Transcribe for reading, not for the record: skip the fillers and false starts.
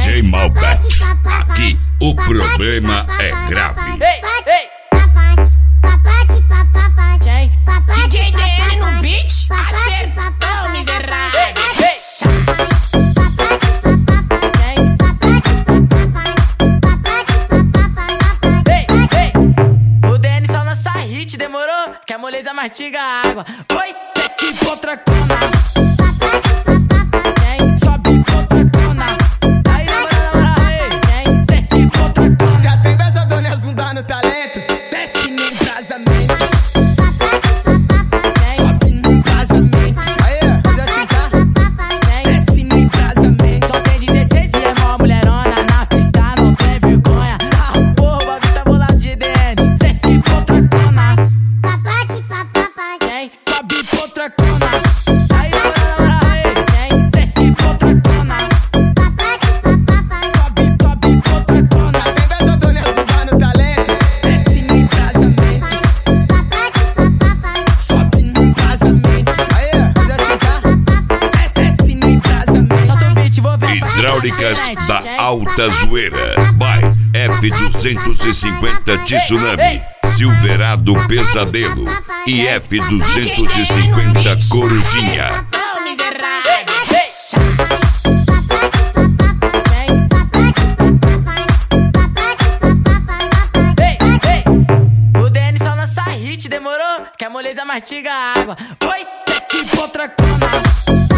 DJ Malbec. Aqui o problema é grave. DJ DN no beat, acertou, miserável. O DN só lança hit, demorou? Que a moleza mastiga a água. Oi, desce outra cona. Sobe outra cona. Aí, na moral, aí. Desce outra cona. Já tem dançadores não dá no talento. Desce no embrasamento. Sobe no embrasamento. Aí, já assim, tá? Desce no embrasamento. Só tem 16 e é mó mulherona. Na pista não tem vergonha. Ah, porra, o bagulho tá bolado de DN. Desce outra cona. Sobe outra cona. Aí, na moral, aí. Desce outra cona. Sobe outra cona. Já tem dançadores não dá no talento. Desce no embrasamento. Sobe no embrasamento. Aí, já assim, tá? Desce no embrasamento. Solta o beat, vou ver. Hidráulicas da Alta Zoeira. By F250 Tsunami, Silverado Pesadelo e F250 Corujinha. Ô, miserável. O DN só lança hit, demorou? Que a moleza mastiga a água. Oi, desce outra cona.